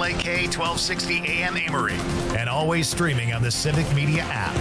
WLAK 1260 AM Amory, and always streaming on the Civic Media app.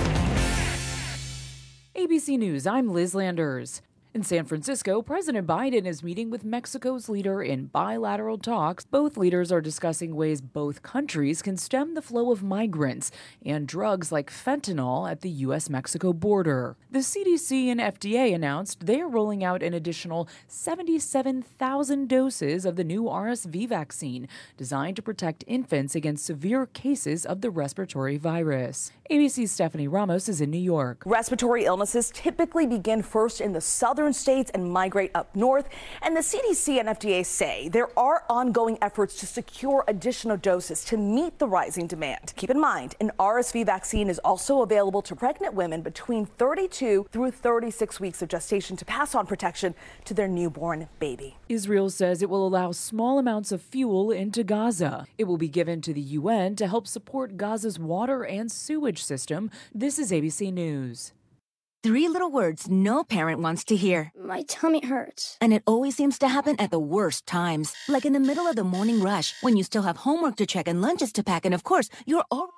ABC News, I'm Liz Landers. In San Francisco, President Biden is meeting with Mexico's leader in bilateral talks. Both leaders are discussing ways both countries can stem the flow of migrants and drugs like fentanyl at the U.S.-Mexico border. The CDC and FDA announced they are rolling out an additional 77,000 doses of the new RSV vaccine, designed to protect infants against severe cases of the respiratory virus. ABC's Stephanie Ramos is in New York. Respiratory illnesses typically begin first in the southern states and migrate up north. And the CDC and FDA say there are ongoing efforts to secure additional doses to meet the rising demand. Keep in mind, an RSV vaccine is also available to pregnant women between 32 through 36 weeks of gestation to pass on protection to their newborn baby. Israel says it will allow small amounts of fuel into Gaza. It will be given to the UN to help support Gaza's water and sewage system. This is ABC News. 3 little words no parent wants to hear. My tummy hurts. And it always seems to happen at the worst times. Like in the middle of the morning rush, when you still have homework to check and lunches to pack, and of course, you're all...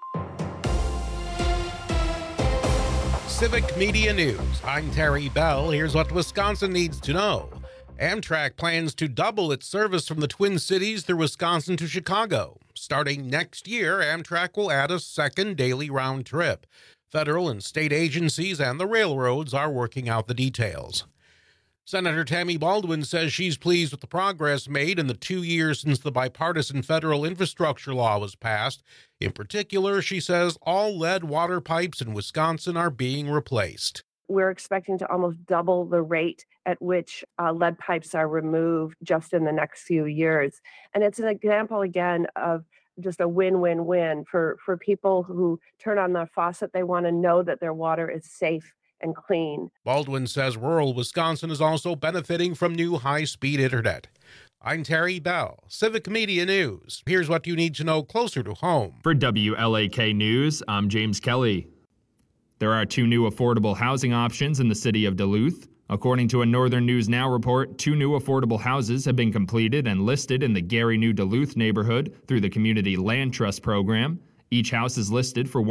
Civic Media News. I'm Terry Bell. Here's what Wisconsin needs to know. Amtrak plans to double its service from the Twin Cities through Wisconsin to Chicago. Starting next year, Amtrak will add a second daily round trip. Federal and state agencies and the railroads are working out the details. Senator Tammy Baldwin says she's pleased with the progress made in the 2 years since the bipartisan federal infrastructure law was passed. In particular, she says all lead water pipes in Wisconsin are being replaced. We're expecting to almost double the rate at which lead pipes are removed just in the next few years. And it's an example, again, of just a win-win-win for people who turn on their faucet. They want to know that their water is safe and clean. Baldwin says rural Wisconsin is also benefiting from new high-speed internet. I'm Terry Bell, Civic Media News. Here's what you need to know closer to home. For WLAK News, I'm James Kelly. There are 2 new affordable housing options in the city of Duluth. According to a Northern News Now report, 2 new affordable houses have been completed and listed in the Gary New Duluth neighborhood through the Community Land Trust program. Each house is listed for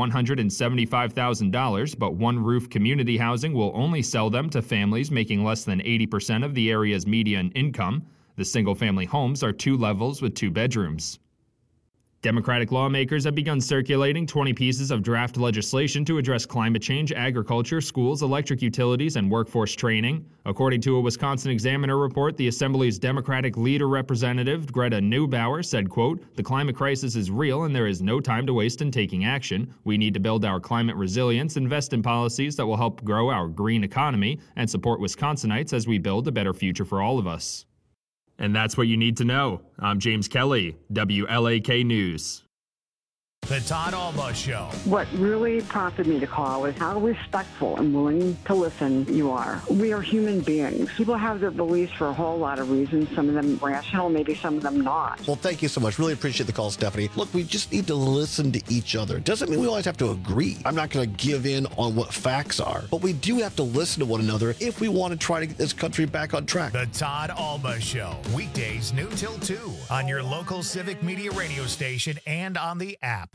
$175,000, but One Roof Community Housing will only sell them to families making less than 80% of the area's median income. The single-family homes are 2 levels with 2 bedrooms. Democratic lawmakers have begun circulating 20 pieces of draft legislation to address climate change, agriculture, schools, electric utilities, and workforce training. According to a Wisconsin Examiner report, the Assembly's Democratic leader representative, Greta Neubauer, said, quote, "The climate crisis is real and there is no time to waste in taking action. We need to build our climate resilience, invest in policies that will help grow our green economy, and support Wisconsinites as we build a better future for all of us." And that's what you need to know. I'm James Kelly, WLAK News. The Todd Alba Show. What really prompted me to call is how respectful and willing to listen you are. We are human beings. People have their beliefs for a whole lot of reasons, some of them rational, maybe some of them not. Well, thank you so much. Really appreciate the call, Stephanie. Look, we just need to listen to each other. Doesn't mean we always have to agree. I'm not going to give in on what facts are, but we do have to listen to one another if we want to try to get this country back on track. The Todd Alba Show. Weekdays noon till 2 on your local Civic Media radio station and on the app.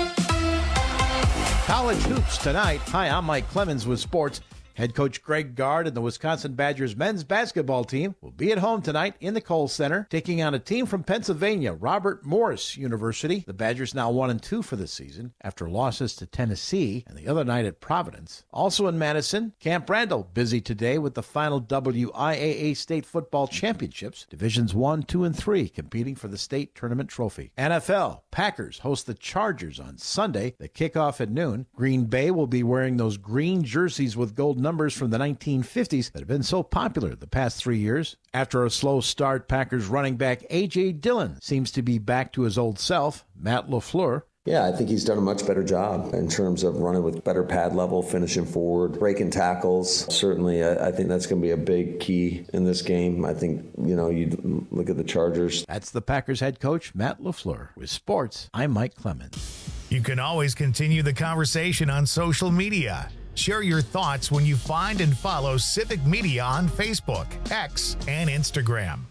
College hoops tonight. Hi, I'm Mike Clemens with sports. Head coach Greg Gard and the Wisconsin Badgers men's basketball team will be at home tonight in the Kohl Center, taking on a team from Pennsylvania, Robert Morris University. The Badgers now 1-2 for the season after losses to Tennessee and the other night at Providence. Also in Madison, Camp Randall busy today with the final WIAA State Football Championships. Divisions 1, 2, and 3 competing for the state tournament trophy. NFL, Packers host the Chargers on Sunday. The kickoff at noon. Green Bay will be wearing those green jerseys with gold numbers from the 1950s that have been so popular the past 3 years. After a slow start, Packers running back A.J. Dillon seems to be back to his old self. Matt LaFleur. Yeah, I think he's done a much better job in terms of running with better pad level, finishing forward, breaking tackles. Certainly, I think that's going to be a big key in this game. I think, you look at the Chargers. That's the Packers head coach, Matt LaFleur. With sports, I'm Mike Clemens. You can always continue the conversation on social media. Share your thoughts when you find and follow Civic Media on Facebook, X, and Instagram.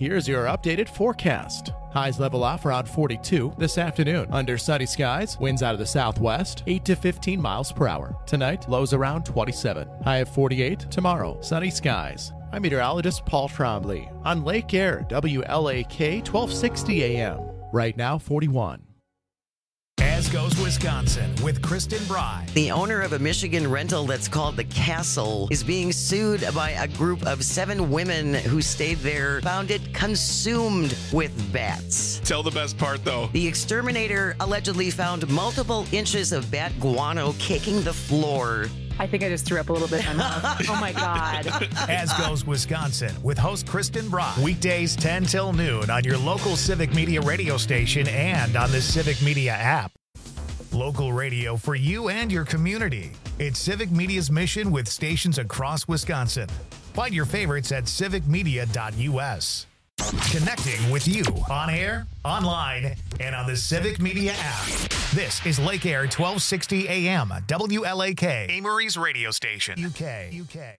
Here's your updated forecast. Highs level off around 42 this afternoon. Under sunny skies, winds out of the southwest, 8 to 15 miles per hour. Tonight, lows around 27. High of 48 tomorrow. Sunny skies. I'm meteorologist Paul Trombley on Lake Air, WLAK 1260 AM. Right now, 41. As goes Wisconsin with Kristen Bry. The owner of a Michigan rental that's called The Castle is being sued by a group of 7 women who stayed there, found it consumed with bats. Tell the best part, though. The exterminator allegedly found multiple inches of bat guano caking the floor. I think I just threw up a little bit in my mouth. Oh, my God. As goes Wisconsin with host Kristen Bry. Weekdays 10 till noon on your local Civic Media radio station and on the Civic Media app. Local radio for you and your community. It's Civic Media's mission with stations across Wisconsin. Find your favorites at civicmedia.us. Connecting with you on air, online, and on the Civic Media app. This is Lake Air 1260 AM, WLAK, Amory's radio station. UK.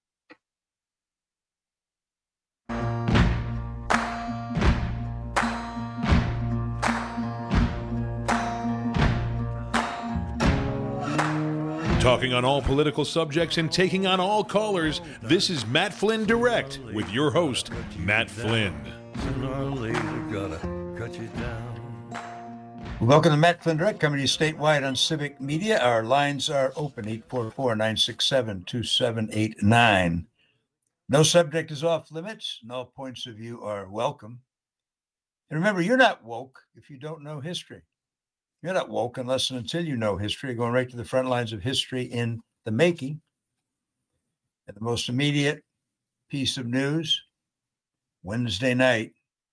Talking on all political subjects and taking on all callers, this is Matt Flynn Direct with your host, Matt Flynn. Welcome to Matt Flynn Direct, coming to you statewide on Civic Media. Our lines are open, 844-967-2789. No subject is off limits, and all points of view are welcome. And remember, you're not woke if you don't know history. You're not woke unless and until you know history. You're going right to the front lines of history in the making. And the most immediate piece of news, Wednesday night,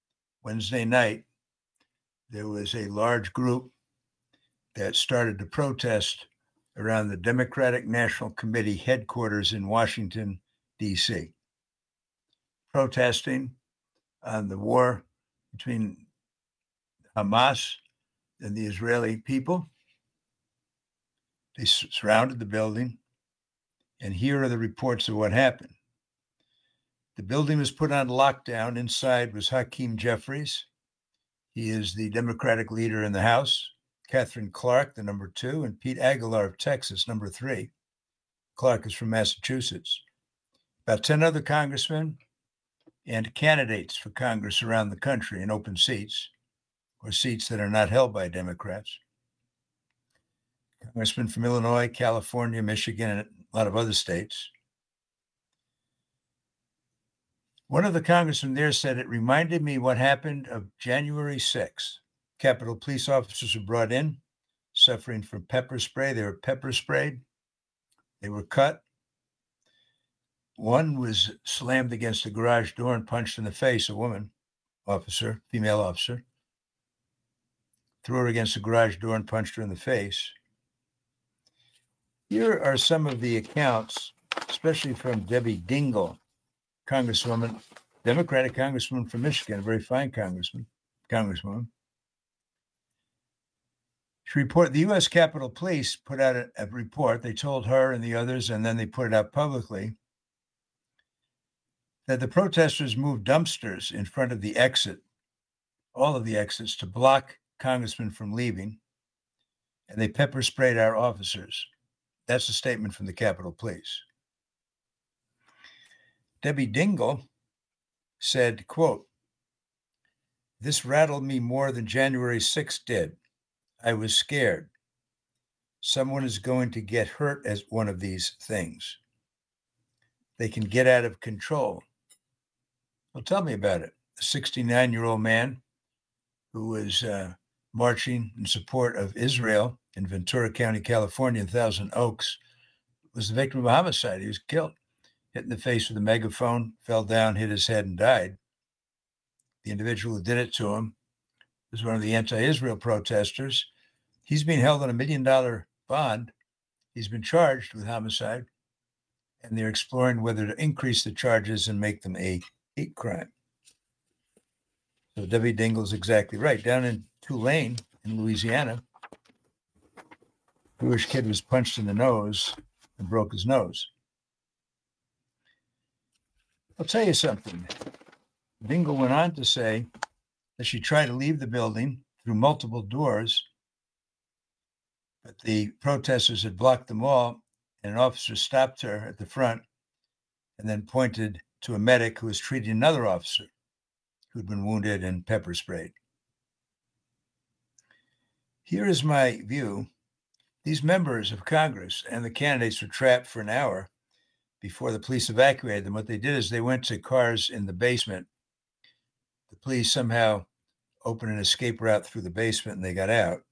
there was a large group that started to protest around the Democratic National Committee headquarters in Washington, D.C., protesting on the war between Hamas and the Israeli people. They surrounded the building, and here are the reports of what happened. The building was put on lockdown. Inside was Hakeem Jeffries. He is the Democratic leader in the House. Catherine Clark, the number 2, and Pete Aguilar of Texas, number 3. Clark is from Massachusetts. About 10 other congressmen and candidates for Congress around the country in open seats, or seats that are not held by Democrats. Congressmen from Illinois, California, Michigan, and a lot of other states. One of the congressmen there said, it reminded me what happened of January 6th. Capitol police officers were brought in, suffering from pepper spray. They were pepper sprayed. They were cut. One was slammed against a garage door and punched in the face, a woman officer, female officer. Threw her against the garage door and punched her in the face. Here are some of the accounts, especially from Debbie Dingell, Congresswoman, Democratic Congresswoman from Michigan, a very fine Congresswoman. She reported the U.S. Capitol Police put out a report. They told her and the others, and then they put it out publicly, that the protesters moved dumpsters in front of the exit, all of the exits, to block congressmen from leaving, and they pepper sprayed our officers. That's a statement from the Capitol Police. Debbie Dingell said, quote, "This rattled me more than January 6th did. I was scared. Someone is going to get hurt as one of these things. They can get out of control." Well, tell me about it. A 69-year-old man who was marching in support of Israel in Ventura County, California, in Thousand Oaks, was the victim of a homicide. He was killed, hit in the face with a megaphone, fell down, hit his head, and died. The individual who did it to him was one of the anti-Israel protesters. He's being held on $1 million bond. He's been charged with homicide, and they're exploring whether to increase the charges and make them a hate crime. So Debbie Dingell's exactly right. Down in Tulane, in Louisiana, a Jewish kid was punched in the nose and broke his nose. I'll tell you something. Dingell went on to say that she tried to leave the building through multiple doors, but the protesters had blocked them all, and an officer stopped her at the front and then pointed to a medic who was treating another officer who'd been wounded and pepper sprayed. Here is my view. These members of Congress and the candidates were trapped for an hour before the police evacuated them. What they did is they went to cars in the basement. The police somehow opened an escape route through the basement and they got out.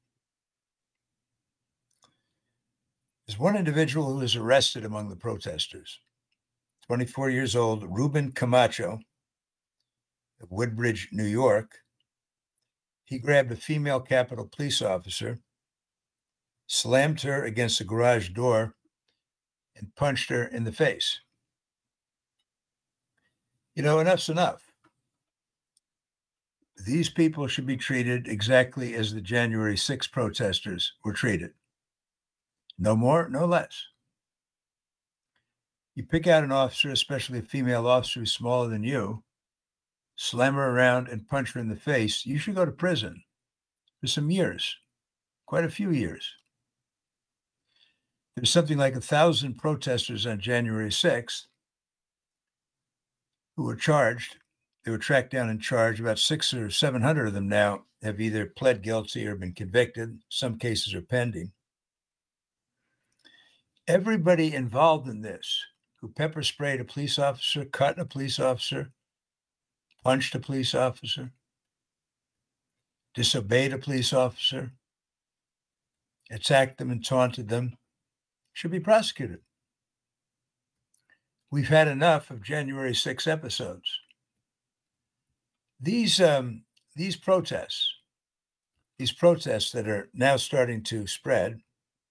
There's one individual who was arrested among the protesters, 24 years old, Ruben Camacho of Woodbridge, New York. He grabbed a female Capitol police officer, slammed her against a garage door, and punched her in the face. You know, enough's enough. These people should be treated exactly as the January 6th protesters were treated. No more, no less. You pick out an officer, especially a female officer who's smaller than you, slam her around and punch her in the face, you should go to prison for some years, quite a few years. There's something like 1,000 protesters on January 6th who were charged. They were tracked down and charged. About 600 or 700 of them now have either pled guilty or been convicted. Some cases are pending. Everybody involved in this, who pepper sprayed a police officer, cut a police officer, punched a police officer, disobeyed a police officer, attacked them and taunted them, should be prosecuted. We've had enough of January 6 episodes. These protests that are now starting to spread,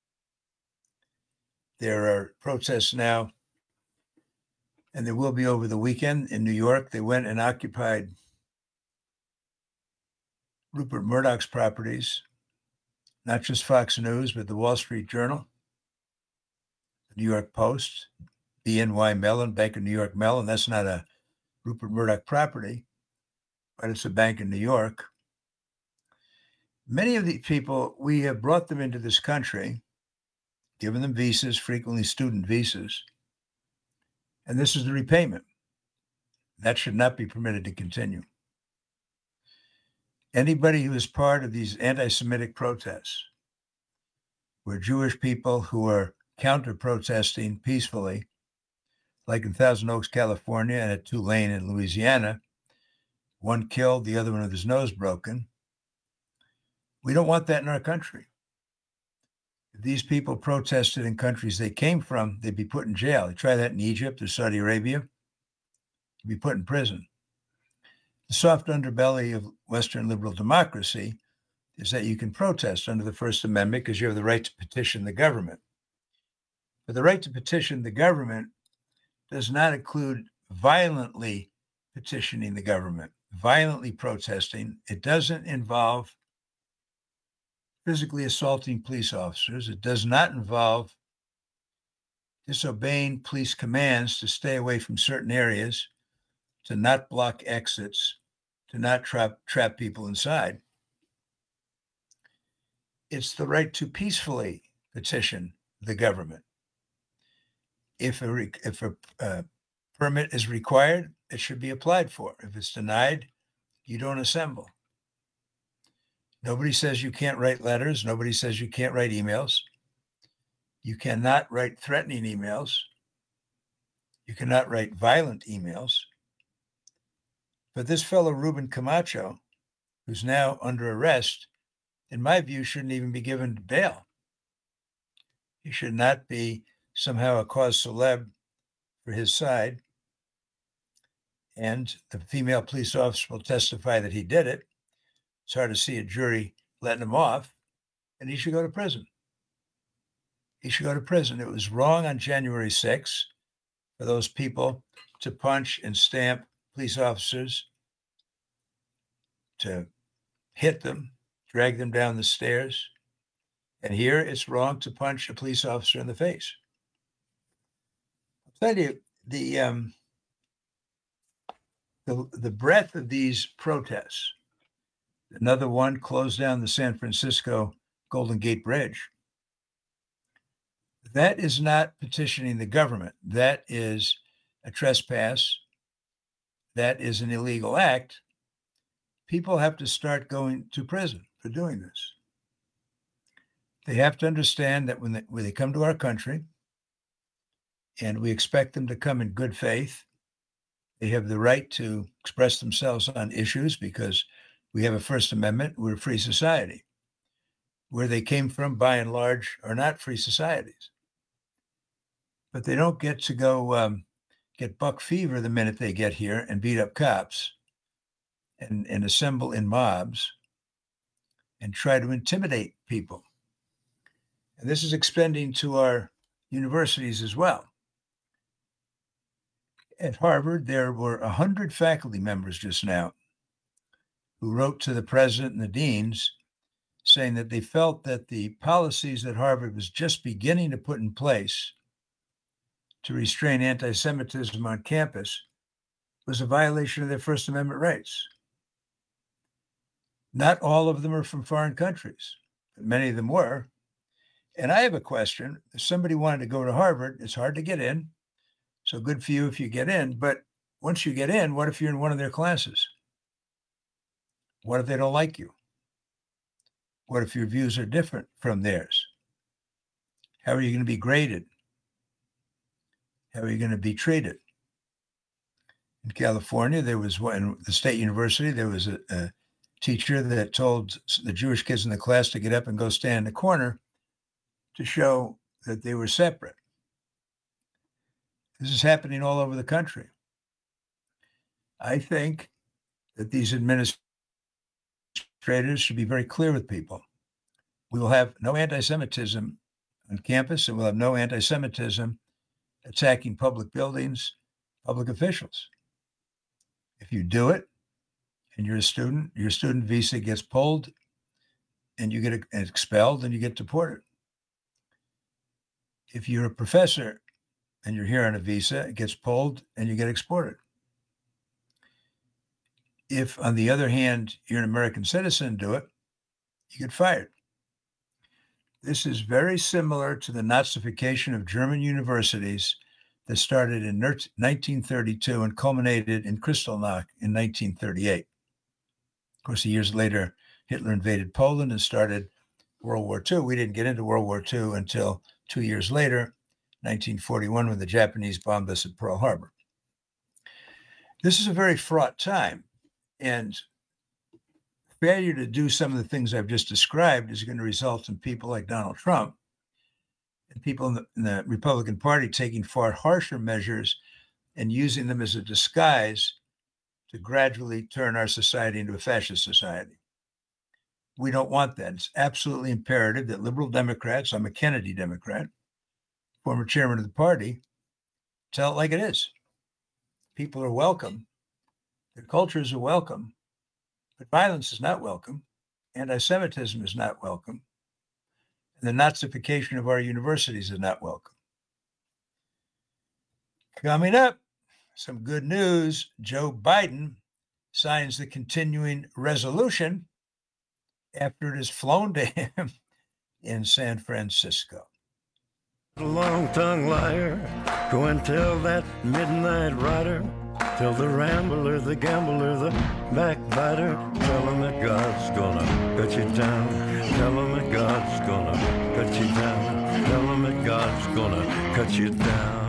there are protests now, and there will be over the weekend in New York. They went and occupied Rupert Murdoch's properties, not just Fox News, but the Wall Street Journal, the New York Post, BNY Mellon, Bank of New York Mellon. That's not a Rupert Murdoch property, but it's a bank in New York. Many of these people, we have brought them into this country, given them visas, frequently student visas, and this is the repayment. That should not be permitted to continue. Anybody who is part of these anti-Semitic protests, where Jewish people who are counter-protesting peacefully, like in Thousand Oaks, California, and at Tulane in Louisiana, one killed, the other one with his nose broken. We don't want that in our country. If these people protested in countries they came from, they'd be put in jail. They try that in Egypt or Saudi Arabia, they'd be put in prison. The soft underbelly of Western liberal democracy is that you can protest under the First Amendment because you have the right to petition the government. But the right to petition the government does not include violently petitioning the government, violently protesting. It doesn't involve physically assaulting police officers. It does not involve disobeying police commands to stay away from certain areas, to not block exits, to not trap people inside. It's the right to peacefully petition the government. If a permit is required, it should be applied for. If it's denied, you don't assemble. Nobody says you can't write letters. Nobody says you can't write emails. You cannot write threatening emails. You cannot write violent emails. But this fellow, Ruben Camacho, who's now under arrest, in my view, shouldn't even be given bail. He should not be somehow a cause célèbre for his side. And the female police officer will testify that he did it. It's hard to see a jury letting him off, and he should go to prison. He should go to prison. It was wrong on January 6th for those people to punch and stamp police officers, to hit them, drag them down the stairs. And here it's wrong to punch a police officer in the face. I'll tell you, the the breadth of these protests, another one closed down the San Francisco Golden Gate Bridge. That is not petitioning the government. That is a trespass. That is an illegal act. People have to start going to prison for doing this. They have to understand that when they come to our country, and we expect them to come in good faith, they have the right to express themselves on issues because we have a First Amendment. We're a free society. Where they came from, by and large, are not free societies. But they don't get to go get buck fever the minute they get here and beat up cops and assemble in mobs and try to intimidate people. And this is extending to our universities as well. At Harvard, there were 100 faculty members just now who wrote to the president and the deans saying that they felt that the policies that Harvard was just beginning to put in place to restrain anti-Semitism on campus was a violation of their First Amendment rights. Not all of them are from foreign countries, but many of them were. And I have a question. If somebody wanted to go to Harvard, it's hard to get in. So good for you if you get in. But once you get in, what if you're in one of their classes? What if they don't like you? What if your views are different from theirs? How are you going to be graded? How are you going to be treated? In California, there was one, in the state university, there was a teacher that told the Jewish kids in the class to get up and go stand in the corner to show that they were separate. This is happening all over the country. I think that these administrators should be very clear with people. We will have no anti-Semitism on campus, and we'll have no anti-Semitism attacking public buildings, public officials. If you do it and you're a student, your student visa gets pulled and you get expelled and you get deported. If you're a professor and you're here on a visa, it gets pulled and you get exported. If, on the other hand, you're an American citizen, do it, you get fired. This is very similar to the Nazification of German universities that started in 1932 and culminated in Kristallnacht in 1938. Of course, years later, Hitler invaded Poland and started World War II. We didn't get into World War II until 2 years later, 1941, when the Japanese bombed us at Pearl Harbor. This is a very fraught time, and failure to do some of the things I've just described is going to result in people like Donald Trump and people in the Republican Party taking far harsher measures and using them as a disguise to gradually turn our society into a fascist society. We don't want that. It's absolutely imperative that liberal Democrats, I'm a Kennedy Democrat, former chairman of the party, tell it like it is. People are welcome. Their cultures are welcome. But violence is not welcome. Anti-Semitism is not welcome. And the Nazification of our universities is not welcome. Coming up, some good news. Joe Biden signs the continuing resolution after it is flown to him in San Francisco. Long-tongued liar, go and tell that midnight rider, tell the rambler, the gambler, the backbiter, tell him that God's gonna cut you down, tell him that God's gonna cut you down, tell him that God's gonna cut you down.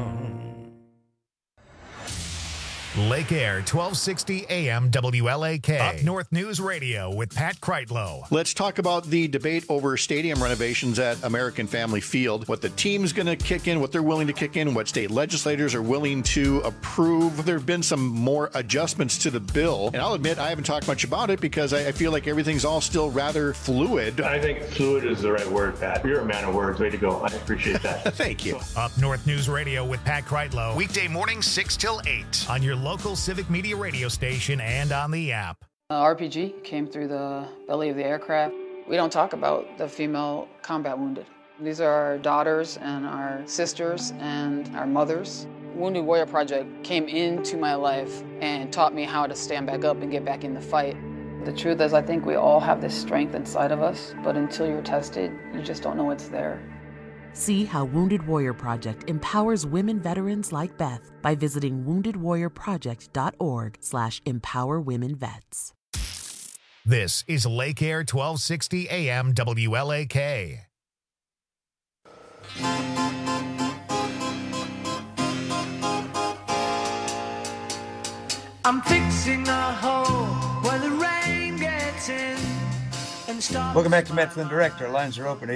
Lake Air, 1260 AM WLAK. Up North News Radio with Pat Kreitlow. Let's talk about the debate over stadium renovations at American Family Field, what the team's going to kick in, what they're willing to kick in, what state legislators are willing to approve. There have been some more adjustments to the bill, and I'll admit I haven't talked much about it because I feel like everything's all still rather fluid. I think fluid is the right word, Pat. You're a man of words. Way to go. I appreciate that. Thank you. Up North News Radio with Pat Kreitlow. Weekday mornings 6 till 8 on your local Civic Media radio station and on the app. RPG came through the belly of the aircraft. We don't talk about the female combat wounded. These are our daughters and our sisters and our mothers. Wounded Warrior Project came into my life and taught me how to stand back up and get back in the fight. The truth is, I think we all have this strength inside of us, but until you're tested, you just don't know it's there. See how Wounded Warrior Project empowers women veterans like Beth by visiting woundedwarriorproject.org/empowerwomenvets. This is Lake Air 1260 AM WLAK. I'm fixing a hole where the rain gets in. Welcome back to Matt Flynn Direct. Our lines are open,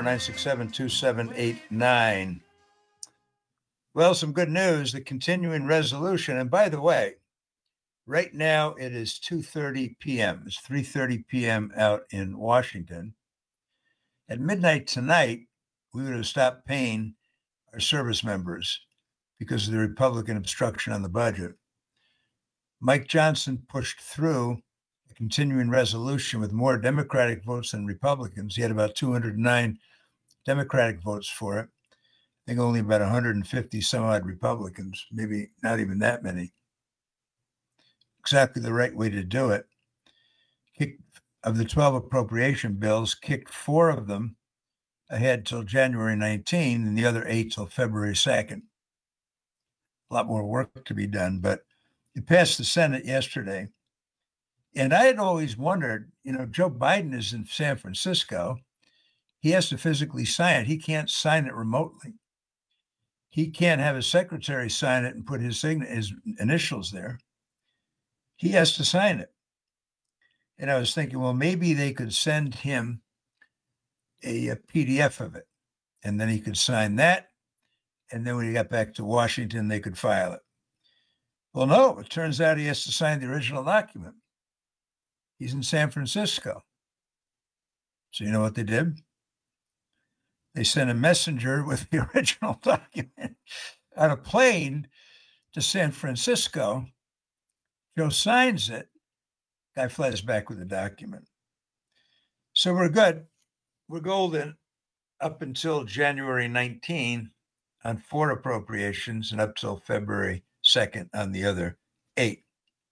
844-967-2789. Well, some good news, the continuing resolution. And by the way, right now it is 2:30 p.m. It's 3:30 p.m. out in Washington. At midnight tonight, we would have stopped paying our service members because of the Republican obstruction on the budget. Mike Johnson pushed through a continuing resolution with more Democratic votes than Republicans. He had about 209 Democratic votes for it. I think only about 150 some odd Republicans, maybe not even that many. Exactly the right way to do it. Of the 12 appropriation bills, kicked 4 of them ahead till January 19 and the other 8 till February 2nd. A lot more work to be done, but it passed the Senate yesterday. And I had always wondered, Joe Biden is in San Francisco. He has to physically sign it. He can't sign it remotely. He can't have his secretary sign it and put his initials there. He has to sign it. And I was thinking, well, maybe they could send him a PDF of it, and then he could sign that. And then when he got back to Washington, they could file it. Well, no, it turns out he has to sign the original document. He's in San Francisco. So you know what they did? They sent a messenger with the original document on a plane to San Francisco. Joe signs it. Guy flies back with the document. So we're good. We're golden up until January 19 on 4 appropriations and up till February 2nd on the other 8.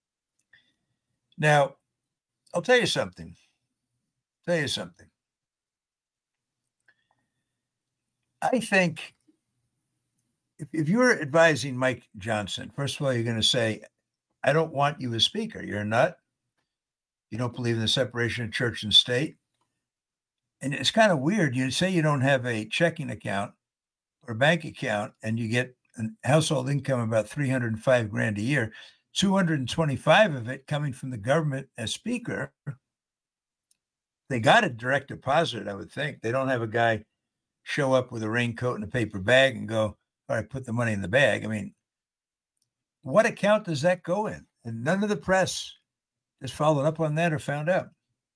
Now, I'll tell you something. I think if you're advising Mike Johnson, first of all, you're going to say, I don't want you as speaker. You're a nut. You don't believe in the separation of church and state. And it's kind of weird. You say you don't have a checking account or a bank account, and you get a household income of about $305,000 a year, 225 of it coming from the government as speaker. They got a direct deposit, I would think. They don't have a guy show up with a raincoat and a paper bag and go, all right, put the money in the bag. I mean, what account does that go in? And none of the press has followed up on that or found out.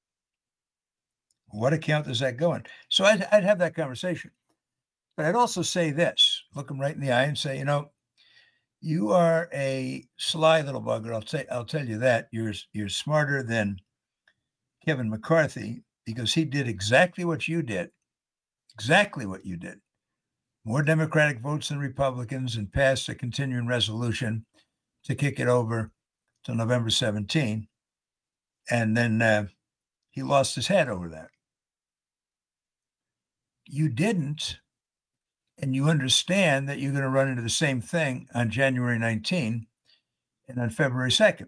What account does that go in? So I'd have that conversation. But I'd also say this, look him right in the eye and say, you are a sly little bugger. I'll tell you that. You're smarter than Kevin McCarthy, because he did exactly what you did. Exactly what you did. More Democratic votes than Republicans, and passed a continuing resolution to kick it over to November 17. And then he lost his head over that. You didn't, and you understand that you're going to run into the same thing on January 19 and on February 2nd.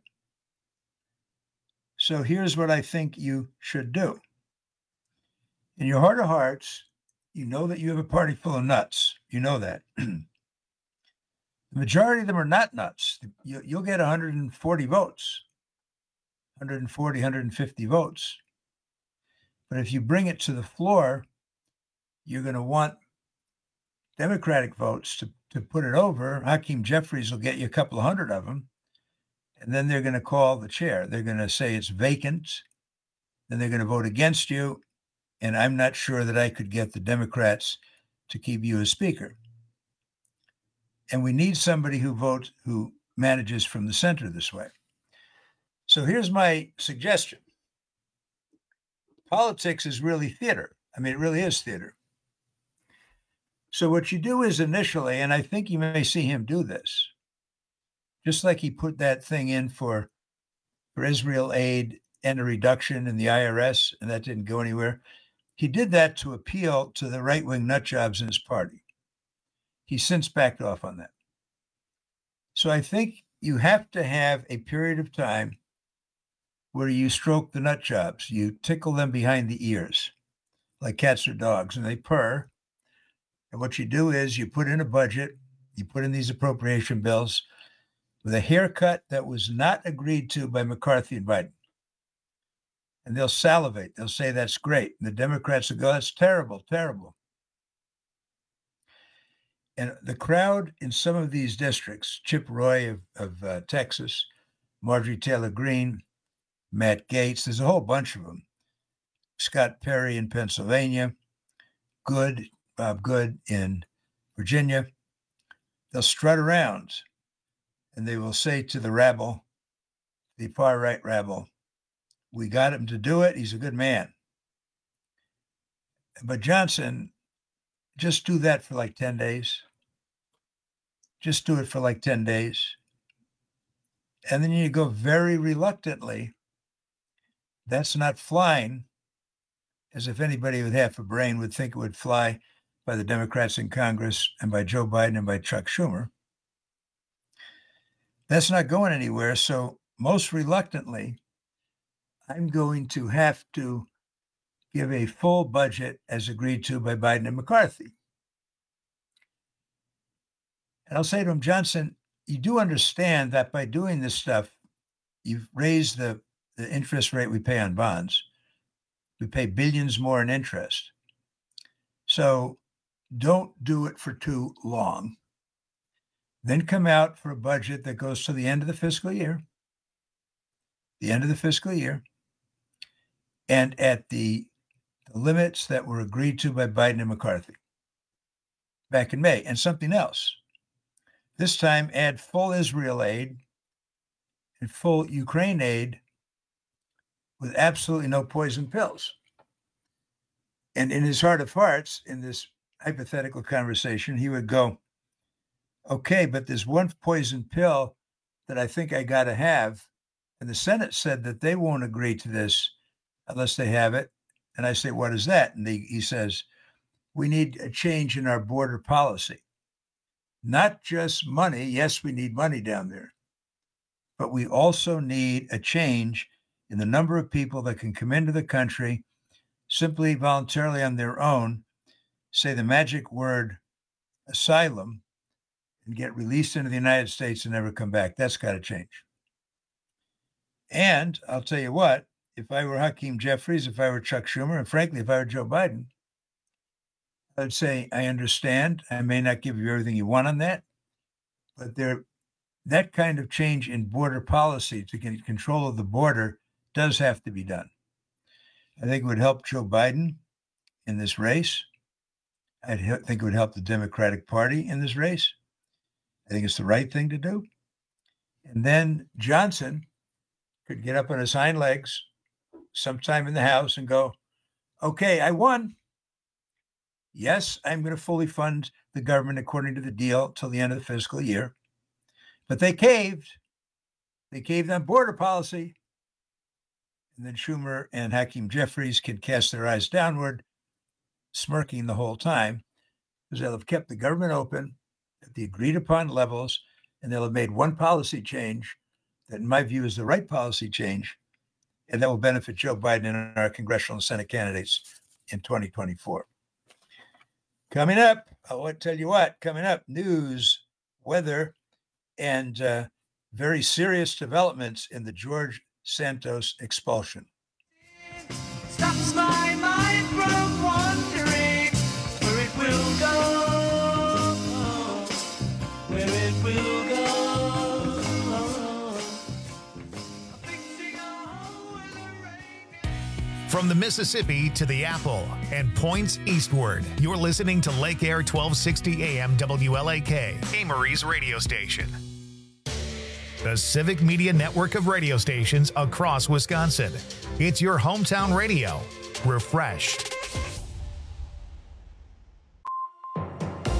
So here's what I think you should do. In your heart of hearts, you know that you have a party full of nuts. You know that. The majority of them are not nuts. You'll get 140 votes, 140, 150 votes. But if you bring it to the floor, you're going to want Democratic votes to put it over. Hakeem Jeffries will get you a couple of hundred of them. And then they're going to call the chair. They're going to say it's vacant. Then they're going to vote against you. And I'm not sure that I could get the Democrats to keep you as speaker. And we need somebody who manages from the center this way. So here's my suggestion. Politics is really theater. I mean, it really is theater. So what you do is initially, and I think you may see him do this, just like he put that thing in for Israel aid and a reduction in the IRS, and that didn't go anywhere. He did that to appeal to the right-wing nutjobs in his party. He's since backed off on that. So I think you have to have a period of time where you stroke the nutjobs. You tickle them behind the ears like cats or dogs, and they purr. And what you do is you put in a budget, you put in these appropriation bills with a haircut that was not agreed to by McCarthy and Biden. And they'll salivate. They'll say, that's great. And the Democrats will go, that's terrible, terrible. And the crowd in some of these districts, Chip Roy of Texas, Marjorie Taylor Greene, Matt Gaetz, there's a whole bunch of them. Scott Perry in Pennsylvania, Bob Good in Virginia. They'll strut around and they will say to the rabble, the far right rabble, we got him to do it. He's a good man. But Johnson, just do that for like 10 days. Just do it for like 10 days. And then you go very reluctantly. That's not flying, as if anybody with half a brain would think it would fly by the Democrats in Congress and by Joe Biden and by Chuck Schumer. That's not going anywhere. So most reluctantly, I'm going to have to give a full budget as agreed to by Biden and McCarthy. And I'll say to him, Johnson, you do understand that by doing this stuff, you've raised the interest rate we pay on bonds. We pay billions more in interest. So don't do it for too long. Then come out for a budget that goes to the end of the fiscal year. And at the limits that were agreed to by Biden and McCarthy back in May. And something else. This time, add full Israel aid and full Ukraine aid with absolutely no poison pills. And in his heart of hearts, in this hypothetical conversation, he would go, okay, but there's one poison pill that I think I got to have. And the Senate said that they won't agree to this unless they have it. And I say, what is that? And he says, we need a change in our border policy. Not just money. Yes, we need money down there. But we also need a change in the number of people that can come into the country simply voluntarily on their own, say the magic word asylum, and get released into the United States and never come back. That's got to change. And I'll tell you what, if I were Hakeem Jeffries, if I were Chuck Schumer, and frankly, if I were Joe Biden, I'd say, I understand. I may not give you everything you want on that, but that kind of change in border policy to get control of the border does have to be done. I think it would help Joe Biden in this race. I think it would help the Democratic Party in this race. I think it's the right thing to do. And then Johnson could get up on his hind legs sometime in the House and go, okay, I won. Yes, I'm going to fully fund the government according to the deal till the end of the fiscal year. But they caved. They caved on border policy. And then Schumer and Hakeem Jeffries can cast their eyes downward, smirking the whole time, because they'll have kept the government open at the agreed upon levels, and they'll have made one policy change that, in my view, is the right policy change, and that will benefit Joe Biden and our congressional and Senate candidates in 2024. Coming up, I want to tell you what, coming up, news, weather, and very serious developments in the George Santos expulsion. Stops my mind from wondering where it will go, where it will go. From the Mississippi to the Apple and points eastward, you're listening to Lake Air 1260 AM WLAK, Amory's radio station. The Civic Media network of radio stations across Wisconsin. It's your hometown radio. Refreshed.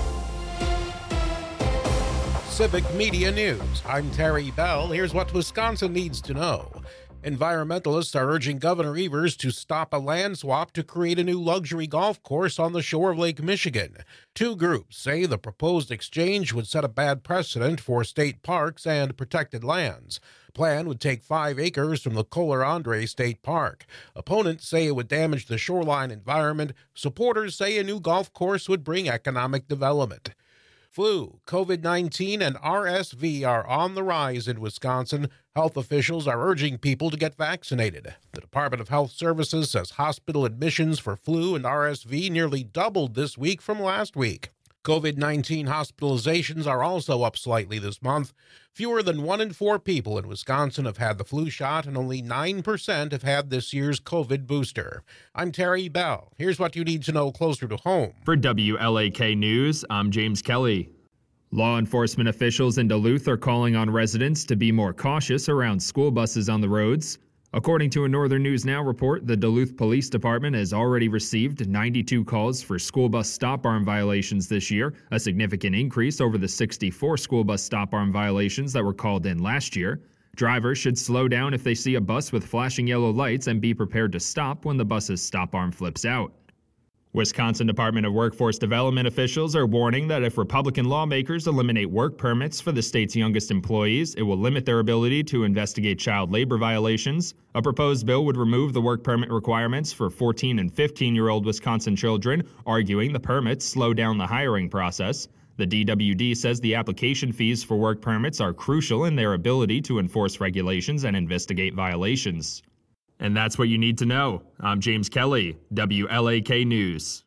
Civic Media News. I'm Terry Bell. Here's what Wisconsin needs to know. Environmentalists are urging Governor Evers to stop a land swap to create a new luxury golf course on the shore of Lake Michigan. Two groups say the proposed exchange would set a bad precedent for state parks and protected lands. The plan would take 5 acres from the Kohler Andre State Park. Opponents say it would damage the shoreline environment. Supporters say a new golf course would bring economic development. Flu, COVID-19, and RSV are on the rise in Wisconsin. Health officials are urging people to get vaccinated. The Department of Health Services says hospital admissions for flu and RSV nearly doubled this week from last week. COVID-19 hospitalizations are also up slightly this month. Fewer than 1 in 4 people in Wisconsin have had the flu shot, and only 9% have had this year's COVID booster. I'm Terry Bell. Here's what you need to know closer to home. For WLAK News, I'm James Kelly. Law enforcement officials in Duluth are calling on residents to be more cautious around school buses on the roads. According to a Northern News Now report, the Duluth Police Department has already received 92 calls for school bus stop arm violations this year, a significant increase over the 64 school bus stop arm violations that were called in last year. Drivers should slow down if they see a bus with flashing yellow lights and be prepared to stop when the bus's stop arm flips out. Wisconsin Department of Workforce Development officials are warning that if Republican lawmakers eliminate work permits for the state's youngest employees, it will limit their ability to investigate child labor violations. A proposed bill would remove the work permit requirements for 14 and 15-year-old Wisconsin children, arguing the permits slow down the hiring process. The DWD says the application fees for work permits are crucial in their ability to enforce regulations and investigate violations. And that's what you need to know. I'm James Kelly, WLAK News.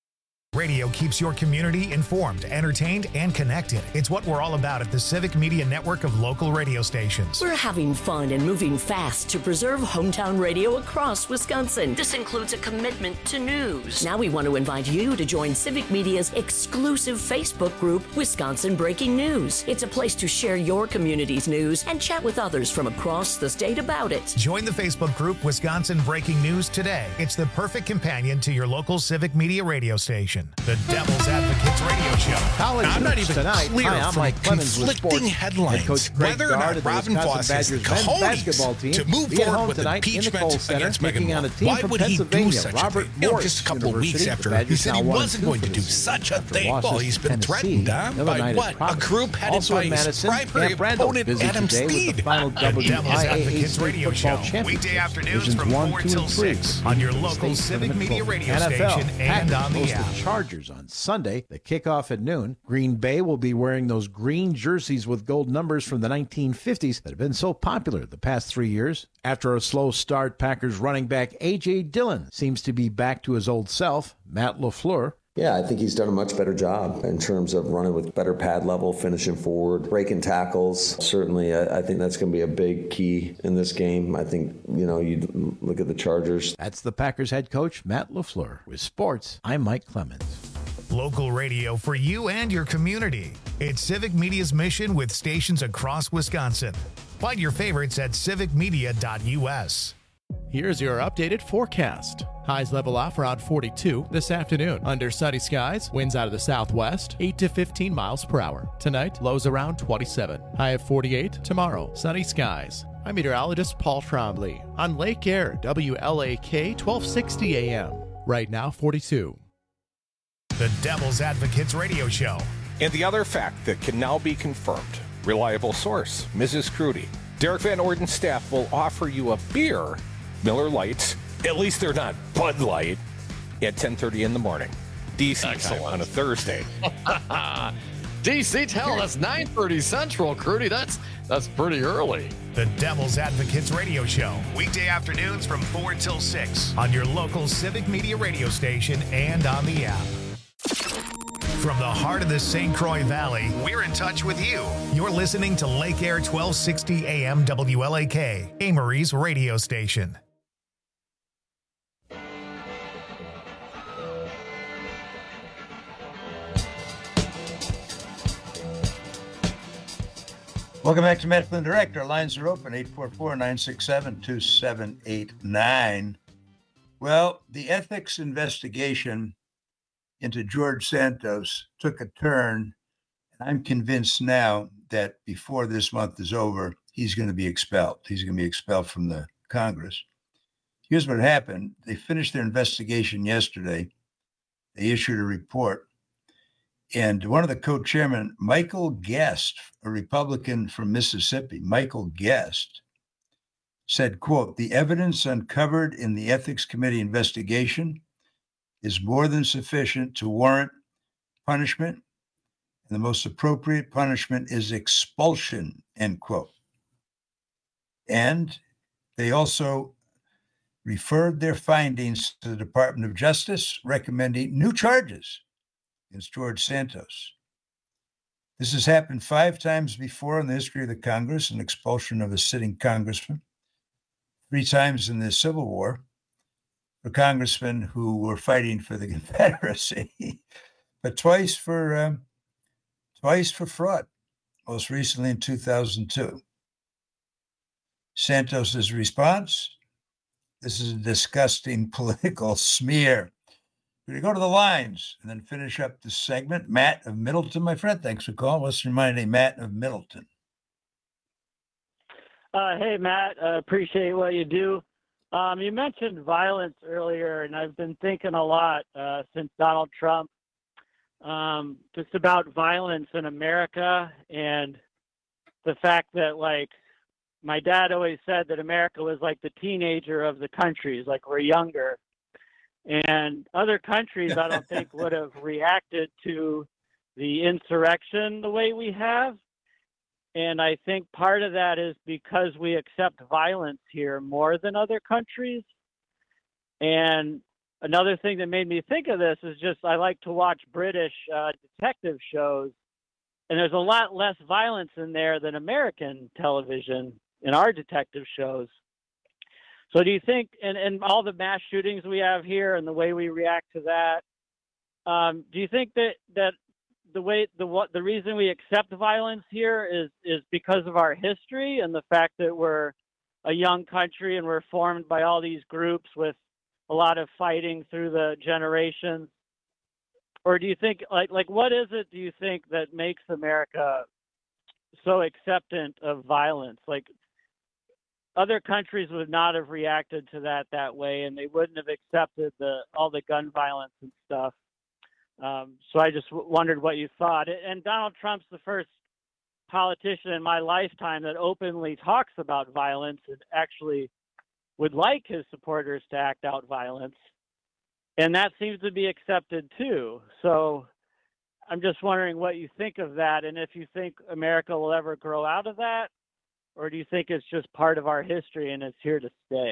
Radio keeps your community informed, entertained, and connected. It's what we're all about at the Civic Media Network of local radio stations. We're having fun and moving fast to preserve hometown radio across Wisconsin. This includes a commitment to news. Now we want to invite you to join Civic Media's exclusive Facebook group, Wisconsin Breaking News. It's a place to share your community's news and chat with others from across the state about it. Join the Facebook group Wisconsin Breaking News today. It's the perfect companion to your local Civic Media radio station. The Devil's Advocates Radio Show. College I'm not even tonight. clear Hi, I'm from Mike Clemens with conflicting sports. headlines Head coach Greg whether or Gard not of the Robin Wisconsin Voss has the Badgers men's basketball cojones team to move be at forward home with tonight in the impeachment Cole Center, against Megan taking on a Moore. team Why from would he do Pennsylvania, such a Robert thing? You know, Morris just a couple of University. weeks The after Badgers he said he now wasn't 1-2 going to for do the such a after thing. losses Well, he's to been Tennessee. threatened The other by night what? at Providence. A group headed Also by in his Madison, primary Camp Randall opponent, busy Adam today with the Steed. final The Devil's Advocates WIAA Radio football Show. championship. Weekday afternoons Divisions from 1, 4 2, till and 3. 6 on your local State Civic tournament Media football. radio NFL, station and Packers on the host app. the Chargers on Sunday. The kickoff at noon. Green Bay will be wearing those green jerseys with gold numbers from the 1950s that have been so popular the past 3 years. After a slow start, Packers running back A.J. Dillon seems to be back to his old self. Matt LaFleur. Yeah, I think he's done a much better job in terms of running with better pad level, finishing forward, breaking tackles. Certainly, I think that's going to be a big key in this game. I think, you look at the Chargers. That's the Packers head coach, Matt LaFleur. With sports, I'm Mike Clemens. Local radio for you and your community. It's Civic Media's mission with stations across Wisconsin. Find your favorites at civicmedia.us. Here's your updated forecast. Highs level off around 42 this afternoon. Under sunny skies, winds out of the southwest, 8 to 15 miles per hour. Tonight, lows around 27. High of 48 tomorrow. Sunny skies. I'm meteorologist Paul Trombley on Lake Air, WLAK 1260 AM. Right now, 42. The Devil's Advocates Radio Show. And the other fact that can now be confirmed. Reliable source, Mrs. Crudy. Derek Van Orden's staff will offer you a beer, Miller Lights, at least they're not Bud Light, at 10:30 in the morning. DC time on a Thursday. DC, hell, that's 9:30 Central, Crudy. That's pretty early. The Devil's Advocates Radio Show. Weekday afternoons from 4 till 6 on your local Civic Media radio station and on the app. From the heart of the St. Croix Valley, we're in touch with you. You're listening to Lake Air 1260 AM WLAK, Amory's radio station. Welcome back to Matt Flynn Direct. Our lines are open, 844-967-2789. Well, the ethics investigation into George Santos took a turn. I'm convinced now that before this month is over, he's going to be expelled. He's going to be expelled from the Congress. Here's what happened. They finished their investigation yesterday. They issued a report. And one of the co-chairmen, Michael Guest, a Republican from Mississippi, Michael Guest, said, quote, "The evidence uncovered in the Ethics Committee investigation is more than sufficient to warrant punishment. And the most appropriate punishment is expulsion," end quote. And they also referred their findings to the Department of Justice, recommending new charges against George Santos. This has happened 5 times before in the history of the Congress, an expulsion of a sitting congressman, 3 times in the Civil War for congressmen who were fighting for the Confederacy, but twice for fraud, most recently in 2002. Santos's response: "This is a disgusting political smear." We're going to go to the lines and then finish up this segment. Matt of Middleton, my friend, thanks for calling. What's your name, Matt of Middleton? Hey, Matt, appreciate what you do. You mentioned violence earlier, and I've been thinking a lot since Donald Trump, just about violence in America and the fact that, like, my dad always said that America was like the teenager of the countries, like we're younger. And other countries, I don't think, would have reacted to the insurrection the way we have. And I think part of that is because we accept violence here more than other countries. And another thing that made me think of this is just I like to watch British detective shows, and there's a lot less violence in there than American television in our detective shows. So do you think, and all the mass shootings we have here and the way we react to that, do you think that the reason we accept violence here is because of our history and the fact that we're a young country and we're formed by all these groups with a lot of fighting through the generations? Or do you think, like what is it, do you think, that makes America so acceptant of violence? Like, other countries would not have reacted to that way, and they wouldn't have accepted all the gun violence and stuff. So I just wondered what you thought. And Donald Trump's the first politician in my lifetime that openly talks about violence and actually would like his supporters to act out violence. And that seems to be accepted too. So I'm just wondering what you think of that, and if you think America will ever grow out of that, or do you think it's just part of our history and it's here to stay?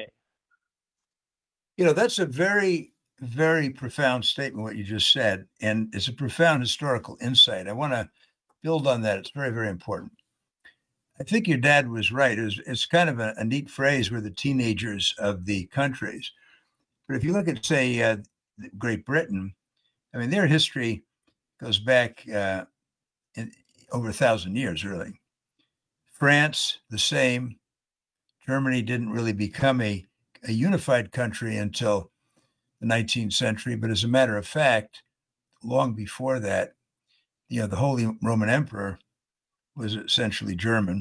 You know, that's a very, very profound statement, what you just said. And it's a profound historical insight. I want to build on that. It's very, very important. I think your dad was right. It's kind of a neat phrase, we're the teenagers of the countries. But if you look at, say, Great Britain, I mean, their history goes back over 1,000 years, really. France, the same. Germany didn't really become a unified country until the 19th century. But as a matter of fact, long before that, you know, the Holy Roman Emperor was essentially German.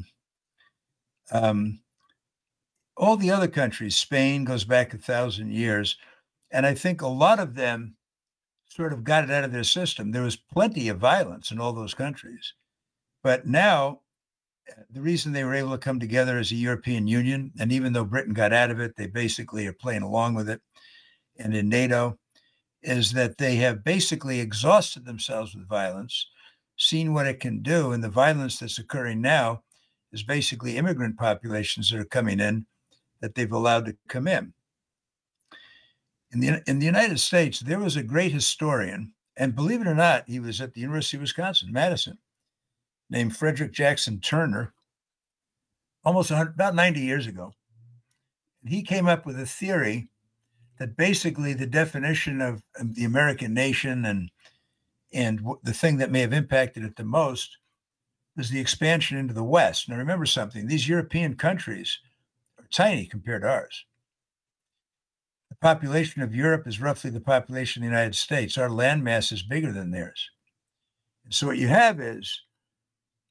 All the other countries, Spain goes back 1,000 years. And I think a lot of them sort of got it out of their system. There was plenty of violence in all those countries. But now, the reason they were able to come together as a European Union, and even though Britain got out of it, they basically are playing along with it, and in NATO, is that they have basically exhausted themselves with violence, seen what it can do, and the violence that's occurring now is basically immigrant populations that are coming in that they've allowed to come in. In the United States, there was a great historian, and believe it or not, he was at the University of Wisconsin, Madison, named Frederick Jackson Turner, about 90 years ago. And he came up with a theory that basically the definition of the American nation and the thing that may have impacted it the most was the expansion into the West. Now, remember something, these European countries are tiny compared to ours. The population of Europe is roughly the population of the United States. Our landmass is bigger than theirs. And so what you have is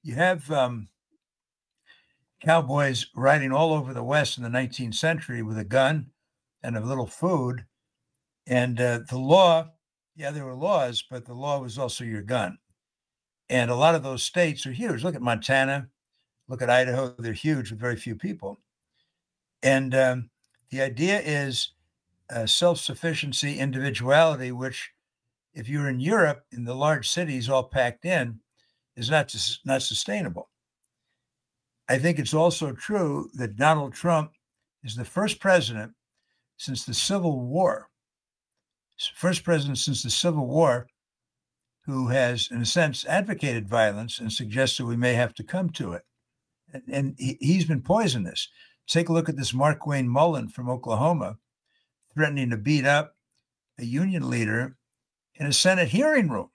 you have cowboys riding all over the West in the 19th century with a gun and a little food. And the law, yeah, there were laws, but the law was also your gun. And a lot of those states are huge. Look at Montana, look at Idaho. They're huge with very few people. And the idea is self-sufficiency, individuality, which if you're in Europe, in the large cities all packed in, is not sustainable. I think it's also true that Donald Trump is the first president since the Civil War, who has, in a sense, advocated violence and suggested we may have to come to it. And he's been poisonous. Take a look at this Mark Wayne Mullen from Oklahoma threatening to beat up a union leader in a Senate hearing room.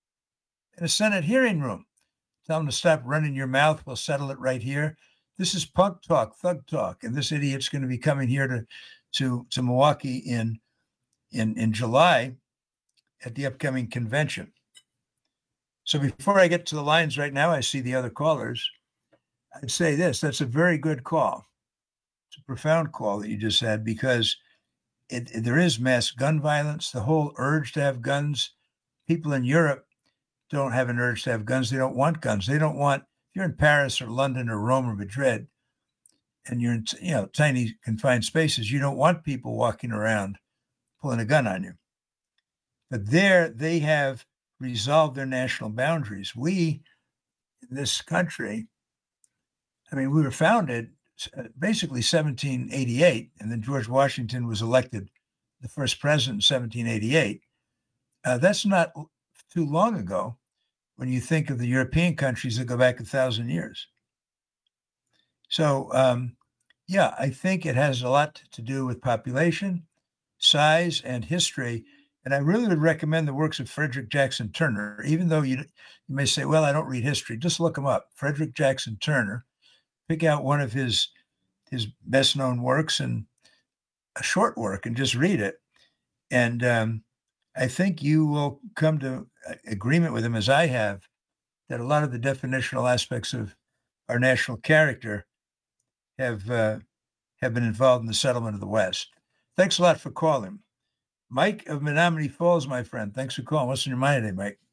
Tell him to stop running your mouth. We'll settle it right here. This is punk talk, thug talk. And this idiot's going to be coming here to Milwaukee in July at the upcoming convention. So before I get to the lines right now, I see the other callers. I'd say this, that's a very good call. It's a profound call that you just had, because there is mass gun violence, the whole urge to have guns. People in Europe don't have an urge to have guns. They don't want guns. They don't want, if you're in Paris or London or Rome or Madrid, and you're in tiny confined spaces, you don't want people walking around pulling a gun on you. But there they have resolved their national boundaries. We, in this country, we were founded basically 1788, and then George Washington was elected the first president in 1788. That's not too long ago when you think of the European countries that go back 1,000 years. So, I think it has a lot to do with population, size, and history. And I really would recommend the works of Frederick Jackson Turner, even though you may say, well, I don't read history. Just look him up. Frederick Jackson Turner. Pick out one of his best known works and a short work and just read it. And I think you will come to agreement with him, as I have, that a lot of the definitional aspects of our national character have been involved in the settlement of the West. Thanks a lot for calling. Mike of Menominee Falls, my friend. Thanks for calling. What's in your mind today, Mike?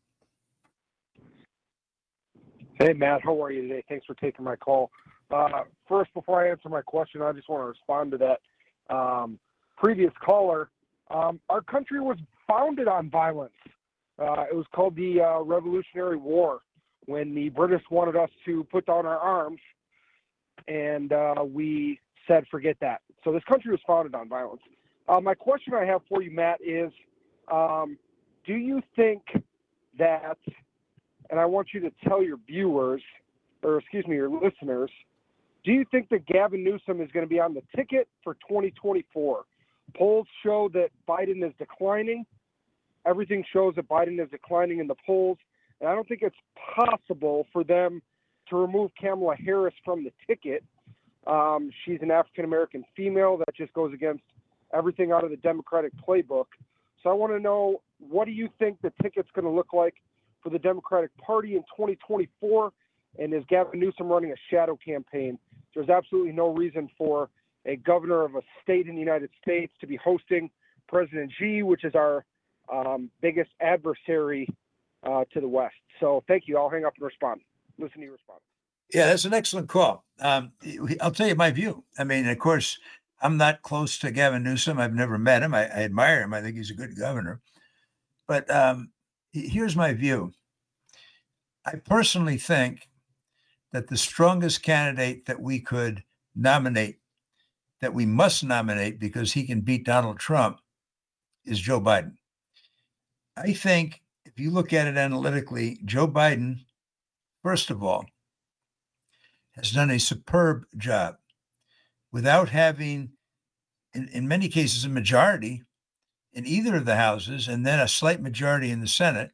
Hey, Matt. How are you today? Thanks for taking my call. First, before I answer my question, I just want to respond to that previous caller. Our country was founded on violence. It was called the Revolutionary War, when the British wanted us to put down our arms, and we said, forget that. So this country was founded on violence. My question I have for you, Matt, is do you think that, and I want you to tell your viewers, your listeners, do you think that Gavin Newsom is going to be on the ticket for 2024? Polls show that Biden is declining. Everything shows that Biden is declining in the polls. And I don't think it's possible for them to remove Kamala Harris from the ticket. She's an African-American female that just goes against everything out of the Democratic playbook. So I want to know, what do you think the ticket's going to look like for the Democratic Party in 2024? And is Gavin Newsom running a shadow campaign? There's absolutely no reason for a governor of a state in the United States to be hosting President Xi, which is our biggest adversary to the West. So thank you. I'll hang up and respond. Listen to you respond. Yeah, that's an excellent call. I'll tell you my view. Of course, I'm not close to Gavin Newsom. I've never met him. I admire him. I think he's a good governor. But here's my view. I personally think that the strongest candidate that we could nominate, that we must nominate because he can beat Donald Trump, is Joe Biden. I think if you look at it analytically, Joe Biden, first of all, has done a superb job without having, in many cases, a majority in either of the houses and then a slight majority in the Senate.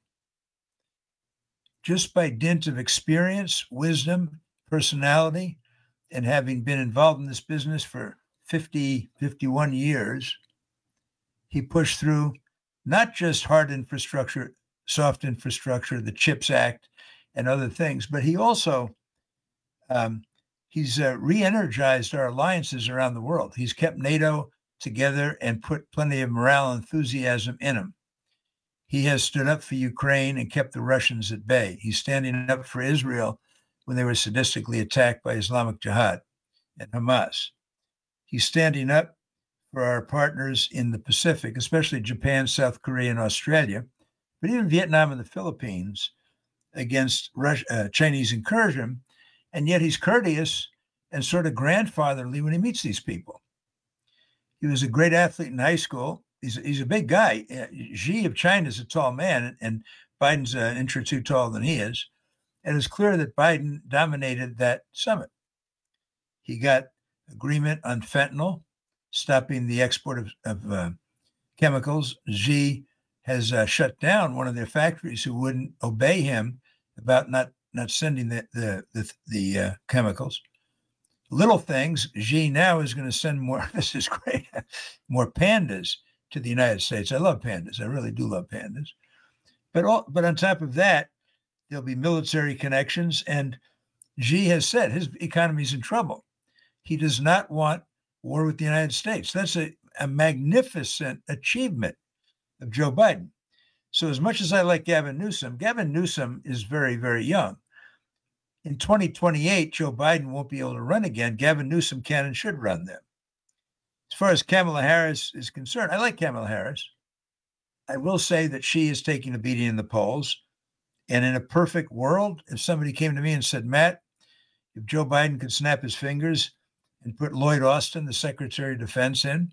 Just by dint of experience, wisdom, personality, and having been involved in this business for 51 years, he pushed through not just hard infrastructure, soft infrastructure, the CHIPS Act, and other things. But he also, he's re-energized our alliances around the world. He's kept NATO together and put plenty of morale and enthusiasm in them. He has stood up for Ukraine and kept the Russians at bay. He's standing up for Israel when they were sadistically attacked by Islamic Jihad and Hamas. He's standing up for our partners in the Pacific, especially Japan, South Korea, and Australia, but even Vietnam and the Philippines against Chinese incursion. And yet he's courteous and sort of grandfatherly when he meets these people. He was a great athlete in high school. He's a big guy. Xi of China is a tall man, and Biden's an inch or two taller than he is. And it's clear that Biden dominated that summit. He got agreement on fentanyl, stopping the export of chemicals. Xi has shut down one of their factories who wouldn't obey him about not sending the chemicals. Little things. Xi now is going to send more. This is great. More pandas to the United States. I love pandas. I really do love pandas. But on top of that, there'll be military connections. And Xi has said his economy is in trouble. He does not want war with the United States. That's a magnificent achievement of Joe Biden. So as much as I like Gavin Newsom is very, very young. In 2028, Joe Biden won't be able to run again. Gavin Newsom can and should run them. As far as Kamala Harris is concerned, I like Kamala Harris. I will say that she is taking a beating in the polls. And in a perfect world, if somebody came to me and said, Matt, if Joe Biden could snap his fingers and put Lloyd Austin, the Secretary of Defense, in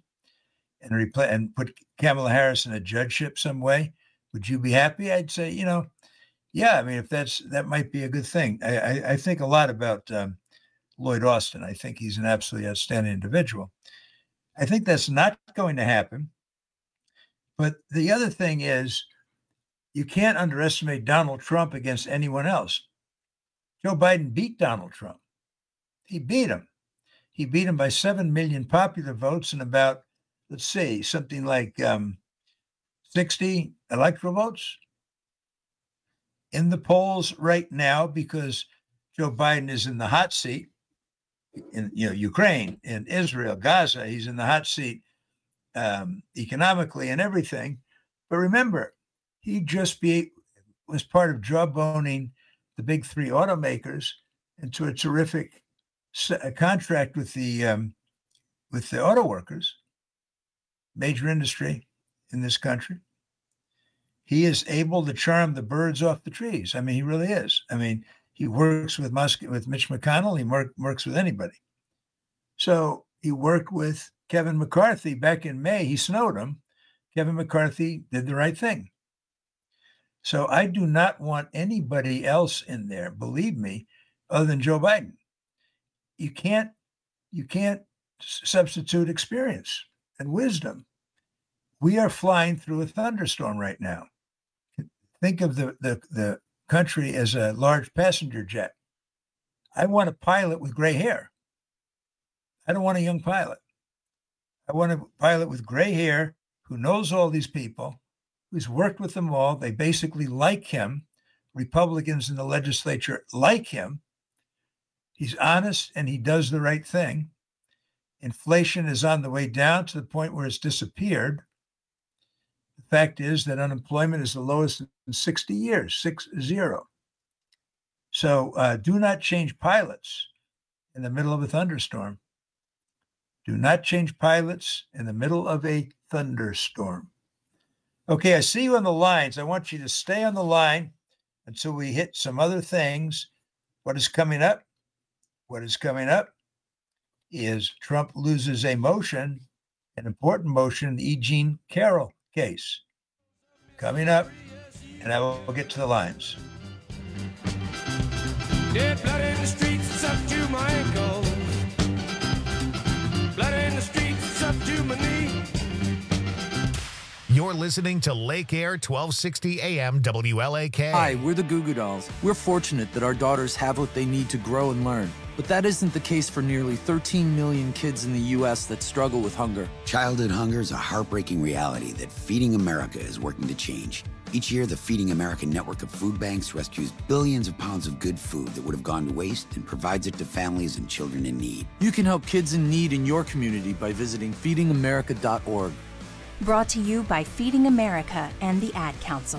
and put Kamala Harris in a judgeship some way, would you be happy? I'd say, yeah, I mean, if that might be a good thing. I think a lot about Lloyd Austin. I think he's an absolutely outstanding individual. I think that's not going to happen. But the other thing is, you can't underestimate Donald Trump against anyone else. Joe Biden beat Donald Trump. He beat him. He beat him by 7 million popular votes and about, let's see, something like 60 electoral votes. In the polls right now, because Joe Biden is in the hot seat in Ukraine, in Israel, Gaza, he's in the hot seat economically and everything. But remember, he was part of jawboning the big three automakers into a terrific contract with the auto workers, major industry in this country. He is able to charm the birds off the trees. I mean, he really is. I mean, he works with Mitch McConnell. He works with anybody. So he worked with Kevin McCarthy back in May. He snowed him. Kevin McCarthy did the right thing. So I do not want anybody else in there, believe me, other than Joe Biden. You can't substitute experience and wisdom. We are flying through a thunderstorm right now. Think of the country as a large passenger jet. I want a pilot with gray hair. I don't want a young pilot. I want a pilot with gray hair who knows all these people, who's worked with them all. They basically like him. Republicans in the legislature like him. He's honest and he does the right thing. Inflation is on the way down to the point where it's disappeared. The fact is that unemployment is the lowest in 60 years, 60. So do not change pilots in the middle of a thunderstorm. Do not change pilots in the middle of a thunderstorm. Okay, I see you on the lines. I want you to stay on the line until we hit some other things. What is coming up? What is coming up is Trump loses a motion, an important motion in the E. Jean Carroll case. Coming up, and I will get to the lines. Yeah, blood in the streets, it's up to my ankles. Blood in the streets, it's up to my knee. You're listening to Lake Air 1260 AM WLAK. Hi, we're the Goo Goo Dolls. We're fortunate that our daughters have what they need to grow and learn. But that isn't the case for nearly 13 million kids in the U.S. that struggle with hunger. Childhood hunger is a heartbreaking reality that Feeding America is working to change. Each year, the Feeding America network of food banks rescues billions of pounds of good food that would have gone to waste and provides it to families and children in need. You can help kids in need in your community by visiting feedingamerica.org. Brought to you by Feeding America and the Ad Council.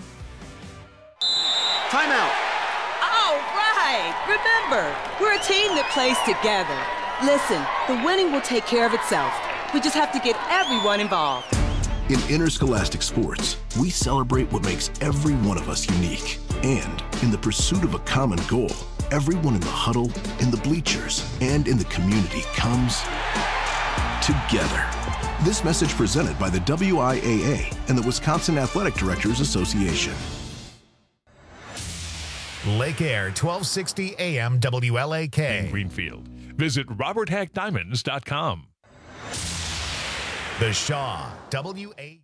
Timeout. All right. Remember, we're a team that plays together. Listen, the winning will take care of itself. We just have to get everyone involved. In interscholastic sports, we celebrate what makes every one of us unique. And in the pursuit of a common goal, everyone in the huddle, in the bleachers, and in the community comes together. This message presented by the WIAA and the Wisconsin Athletic Directors Association. Lake Air, 1260 AM WLAK. In Greenfield. Visit RobertHackDiamonds.com. The Shaw, WA.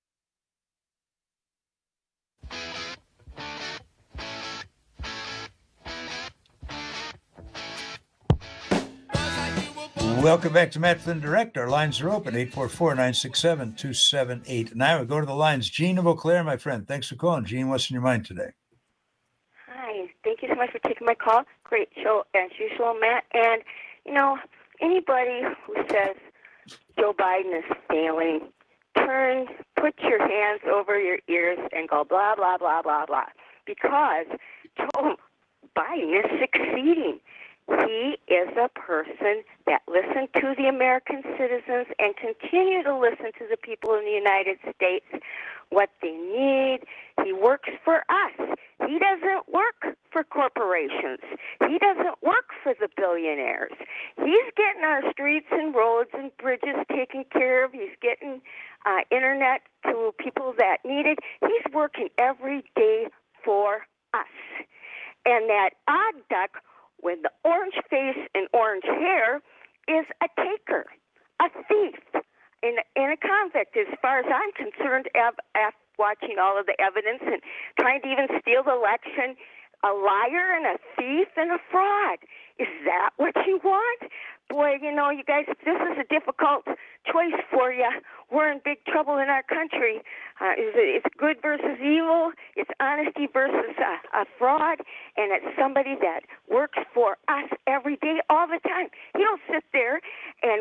Welcome back to Matt Flynn Direct. Our lines are open, 844-967-2789. Now we go to the lines. Gene of Eau Claire, my friend. Thanks for calling. Gene, what's in your mind today? Hi. Thank you so much for taking my call. Great show as usual, Matt. And, you know, anybody who says Joe Biden is failing, put your hands over your ears and go blah, blah, blah, blah, blah. Because Joe Biden is succeeding. He is a person that listened to the American citizens and continue to listen to the people in the United States, what they need. He works for us. He doesn't work for corporations. He doesn't work for the billionaires. He's getting our streets and roads and bridges taken care of. He's getting internet to people that need it. He's working every day for us. And that odd duck with the orange face and orange hair is a taker, a thief, and a convict, as far as I'm concerned, after watching all of the evidence and trying to even steal the election. A liar and a thief and a fraud. Is that what you want? Boy, you know, you guys, this is a difficult choice for you. We're in big trouble in our country. It's good versus evil. It's honesty versus a fraud. And it's somebody that works for us every day, all the time. He don't sit there and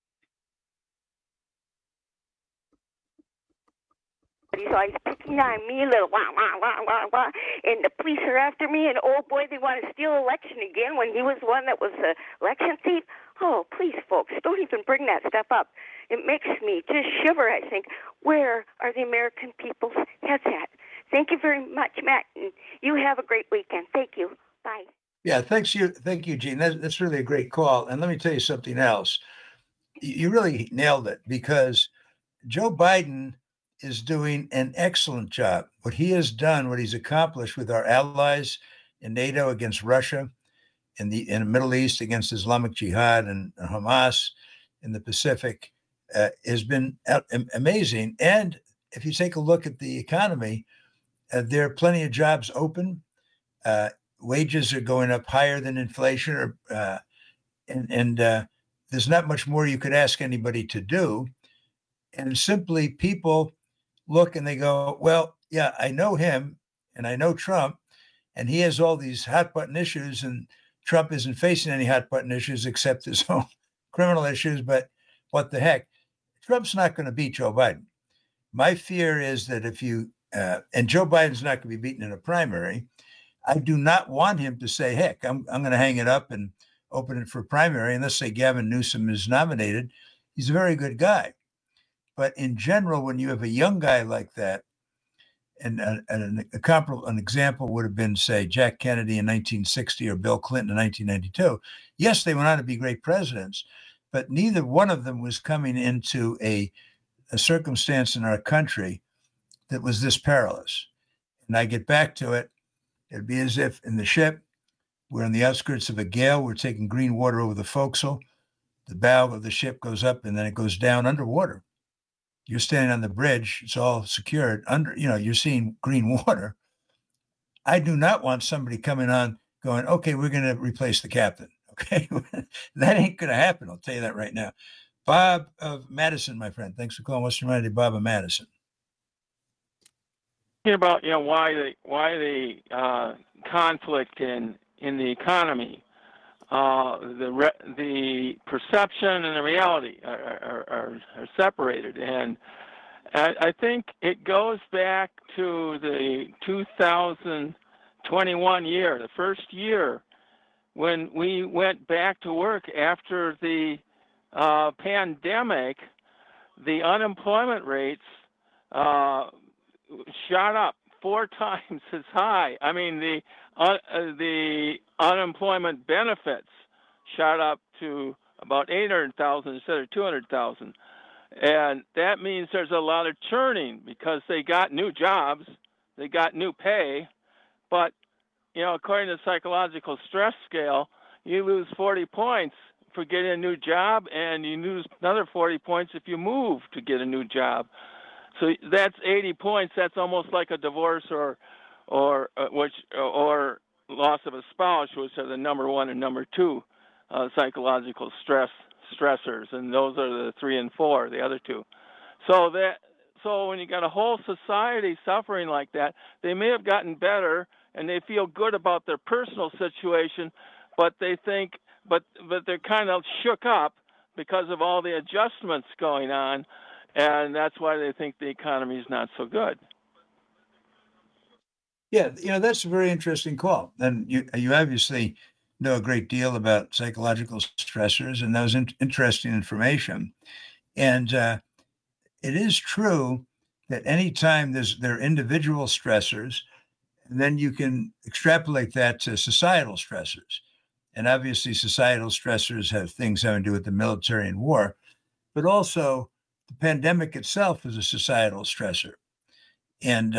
he's always picking on me, little wah, wah, wah, wah, wah. And the police are after me, and oh boy, they want to steal election again when he was the one that was the election thief. Oh, please, folks, don't even bring that stuff up. It makes me just shiver. I think, where are the American people's heads at? Thank you very much, Matt, and you have a great weekend. Thank you. Bye. Yeah, thank you, Gene. That's really a great call. And let me tell you something else. You really nailed it, because Joe Biden is doing an excellent job. What he has done, what he's accomplished with our allies in NATO against Russia, in the Middle East against Islamic Jihad and Hamas in the Pacific, has been amazing. And if you take a look at the economy, there are plenty of jobs open. Wages are going up higher than inflation, and there's not much more you could ask anybody to do. And simply people look and they go, well, yeah, I know him and I know Trump, and he has all these hot button issues, and Trump isn't facing any hot button issues except his own criminal issues. But what the heck? Trump's not going to beat Joe Biden. My fear is that if you, and Joe Biden's not going to be beaten in a primary, I do not want him to say, heck, I'm going to hang it up and open it for a primary. And let's say Gavin Newsom is nominated. He's a very good guy. But in general, when you have a young guy like that, and an example would have been, say, Jack Kennedy in 1960 or Bill Clinton in 1992. Yes, they went on to be great presidents, but neither one of them was coming into a circumstance in our country that was this perilous. And I get back to it, it'd be as if in the ship, we're on the outskirts of a gale, we're taking green water over the forecastle, the bow of the ship goes up and then it goes down underwater. You're standing on the bridge, it's all secured under, you're seeing green water. I do not want somebody coming on going, okay, we're going to replace the captain. Okay. That ain't going to happen. I'll tell you that right now. Bob of Madison, my friend. Thanks for calling. What's your mind, Bob of Madison? about why the conflict in the economy, the perception and the reality are separated, and I think it goes back to the 2021 year, the first year when we went back to work after the pandemic. The unemployment rates shot up 4 times as high. I mean, the unemployment benefits shot up to about 800,000 instead of 200,000. And that means there's a lot of churning because they got new jobs, they got new pay, but, according to the psychological stress scale, you lose 40 points for getting a new job, and you lose another 40 points if you move to get a new job. So that's 80 points. That's almost like a divorce or loss of a spouse, which are the number 1 and number 2 psychological stressors, and those are the 3 and 4, the other 2. So when you got a whole society suffering like that, they may have gotten better and they feel good about their personal situation, but they think, but they're kind of shook up because of all the adjustments going on, and that's why they think the economy is not so good. Yeah, that's a very interesting call. And you obviously know a great deal about psychological stressors, and that was interesting information. And it is true that anytime there are individual stressors, then you can extrapolate that to societal stressors. And obviously societal stressors have things having to do with the military and war, but also the pandemic itself is a societal stressor. And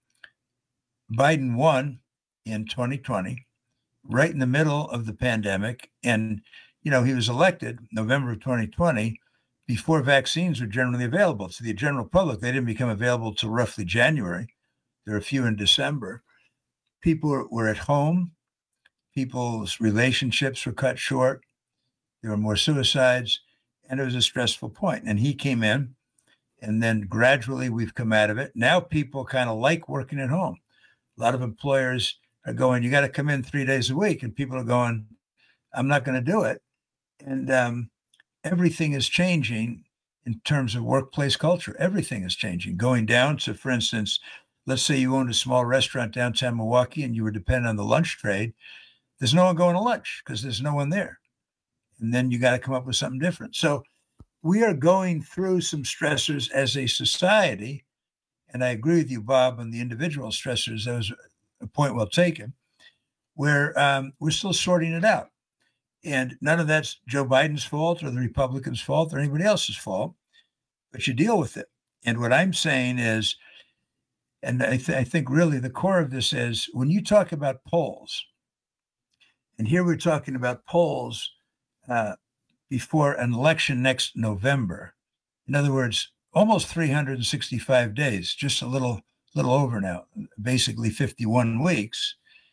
Biden won in 2020, right in the middle of the pandemic. And, he was elected November of 2020 before vaccines were generally available to the general public. They didn't become available till roughly January. There were a few in December. People were at home. People's relationships were cut short. There were more suicides, and it was a stressful point. And he came in, and then gradually we've come out of it. Now people kind of like working at home. A lot of employers are going, you got to come in 3 days a week. And people are going, I'm not going to do it. And everything is changing in terms of workplace culture. Everything is changing. Going down to, for instance, let's say you owned a small restaurant downtown Milwaukee and you were dependent on the lunch trade. There's no one going to lunch because there's no one there. And then you got to come up with something different. So we are going through some stressors as a society. And I agree with you, Bob, on the individual stressors. That was a point well taken, where we're still sorting it out. And none of that's Joe Biden's fault or the Republicans' fault or anybody else's fault, but you deal with it. And what I'm saying is, and I think really the core of this is when you talk about polls, and here we're talking about polls before an election next November. In other words, almost 365 days, just a little over now, basically 51 weeks.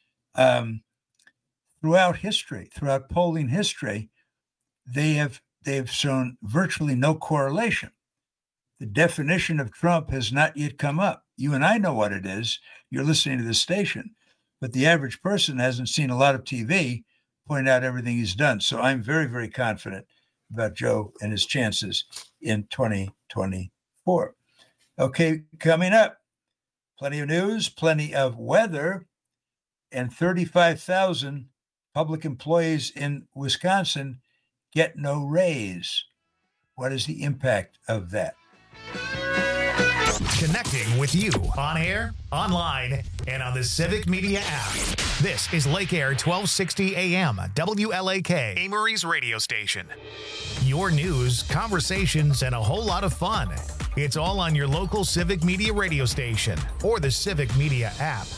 Throughout history, throughout polling history, they have shown virtually no correlation. The definition of Trump has not yet come up. You and I know what it is. You're listening to this station, but the average person hasn't seen a lot of TV point out everything he's done. So I'm very, very confident about Joe and his chances in 2024. Okay, coming up, plenty of news, plenty of weather, and 35,000 public employees in Wisconsin get no raise. What is the impact of that? Connecting with you on air, online, and on the Civic Media app. This is Lake Air 1260 AM, WLAK, Amory's radio station. Your news, conversations, and a whole lot of fun. It's all on your local Civic Media radio station or the Civic Media app.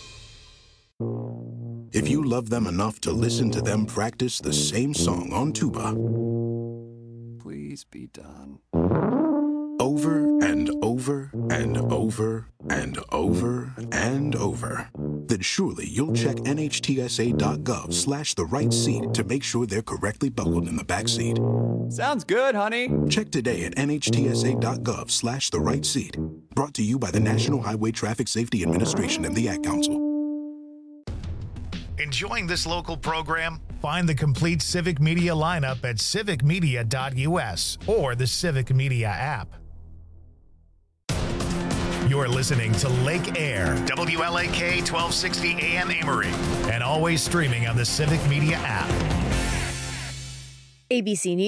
If you love them enough to listen to them practice the same song on tuba, please be done. Over and over and over and over and over, then surely you'll check NHTSA.gov/the right seat to make sure they're correctly buckled in the back seat. Sounds good, honey. Check today at NHTSA.gov/the right seat. Brought to you by the National Highway Traffic Safety Administration and the Ad Council. Enjoying this local program? Find the complete Civic Media lineup at civicmedia.us or the Civic Media app. You're listening to Lake Air, WLAK 1260 AM Amory, and always streaming on the Civic Media app. ABC News.